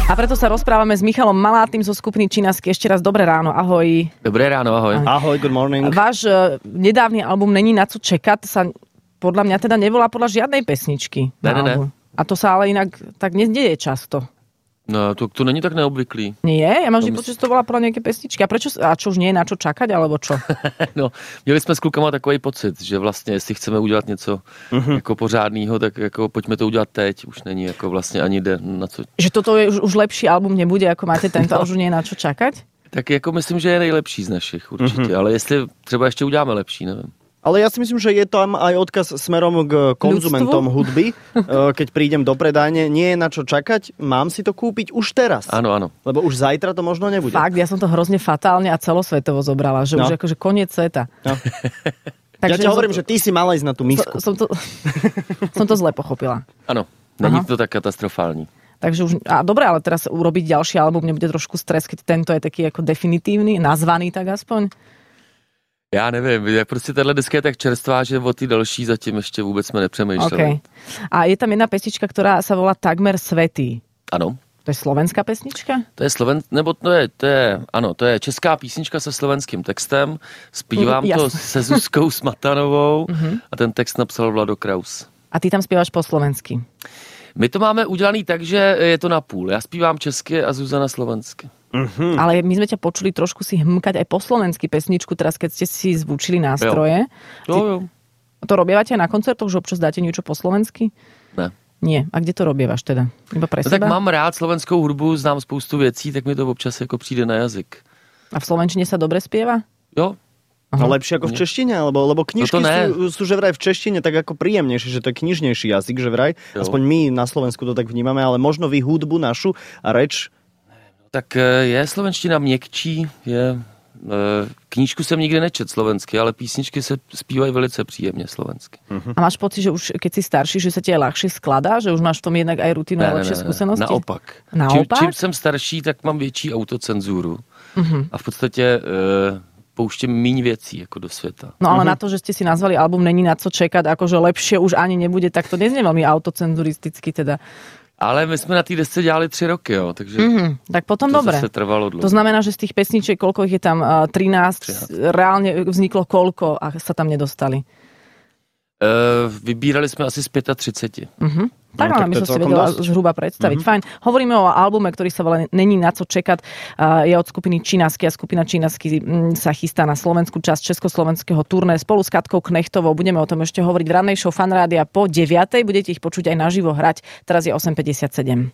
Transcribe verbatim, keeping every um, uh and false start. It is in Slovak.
A preto sa rozprávame s Michalom Malátnym zo skupiny Činasky. Ešte raz dobré ráno, ahoj. Dobré ráno, ahoj. Ahoj, good morning. Váš uh, nedávny album Není na co čekať sa podľa mňa teda nevolá podľa žiadnej pesničky. Ne, ne, ne. A to sa ale inak tak nedieje často. No, to, to není tak neobvyklý. Nie? Ja mám vždy pocit, že to volá podľa nejaké pesničky. A prečo, a čo už nie je na čo čakať, alebo čo? No, měli jsme s klukama takový pocit, že vlastně, jestli chceme udělat něco uh-huh. jako pořádného, tak jako pojďme to udělat teď. Už není jako vlastně ani jde na co. Že toto je už, už lepší album nebude, ako máte tento, no. Už nie je na čo čakať? Tak jako myslím, že je nejlepší z našich určitě, uh-huh. ale jestli třeba ještě uděláme lepší, nevím. Ale ja si myslím, že je tam aj odkaz smerom k konzumentom hudby. Keď prídem do predajne, nie je na čo čakať, mám si to kúpiť už teraz. Áno, áno. Lebo už zajtra to možno nebude. Fakt, ja som to hrozne fatálne a celosvetovo zobrala, že no. už akože koniec sveta. No. Takže ja ťa hovorím, to... že ty si mala ísť na tú misku. Som to, som to zle pochopila. Áno, není to tak katastrofální. Takže už, a dobre, ale teraz urobiť ďalší album nebude trošku stres, keď tento je taký ako definitívny, nazvaný tak aspoň? Já nevím, jak prostě tahle deska je tak čerstvá, že o ty další zatím ještě vůbec jsme nepřemýšleli. Okay. A je tam jedna pesnička, ktorá sa volá Takmer svätý. Ano. To je slovenská pesnička? To je sloven, nebo to je, to je, ano, to je česká písnička se slovenským textem. Zpívám mm, to se Zuzkou Smatanovou a ten text napsal Vlado Kraus. A ty tam zpíváš po slovensky? My to máme udělaný tak, že je to na půl. Já zpívám česky a Zuzana slovensky. Uh-huh. Ale my sme ťa počuli trošku si hmkať aj po slovensky pesničku, teraz keď ste si zvučili nástroje. Jo, jo. To robievate na koncertoch, že občas dáte niečo po slovensky? Ne. Nie. A kde to robievaš teda? Iba pre no, seba? Tak mám rád slovenskou hudbu, znám spoustu věcí, tak mi to občas jako přijde na jazyk. A v slovenčine sa dobre spieva? Jo. Aha. No lepšie ako v češtine, lebo, lebo knižky no sú, sú že vraj v češtine tak ako príjemnejšie, že to je knižnejší jazyk, že vraj. Jo. Aspoň my na Slovensku to tak vnímame, ale možno vy hudbu našu a reč. Tak je slovenština měkčí, je, knížku jsem nikdy nečet slovensky, ale písničky se zpívají velice příjemně slovensky. Uh-huh. A máš pocit, že už keď si starší, že sa ti aj ľahšie skladá, že už máš v tom jednak aj rutinu a lepšie skúsenosti? Naopak. Naopak? Čím, čím jsem starší, tak mám větší autocenzuru. Uh-huh. A v podstatě e, pouštím míň věcí jako do světa. No ale uh-huh. na uh-huh. to, že ste si nazvali album Není na co čekať, akože lepšie už ani nebude, tak to neznie veľmi autocenzuristicky teda. Ale my jsme na té desce dělali tři roky, jo, takže mm-hmm. tak potom to dobre. zase trvalo dlouho. To znamená, že z tých pesničiek, koľko ich je tam, trinásť, trinásť, reálne vzniklo koľko a sa tam nedostali? Uh, vybírali jsme asi z třicet pět. Uh-huh. Tak, no, ale tak my som si vedela dosť. zhruba predstaviť. Uh-huh. Fajn. Hovoríme o albume, ktorý sa volá Není na co čekať. Uh, je od skupiny Činasky a skupina Činasky m, sa chystá na slovenskú časť československého turné spolu s Katkou Knechtovou. Budeme o tom ešte hovoriť v rannej show Fan Rádia po deviatej. Budete ich počuť aj naživo hrať. Teraz je osem päťdesiatsedem.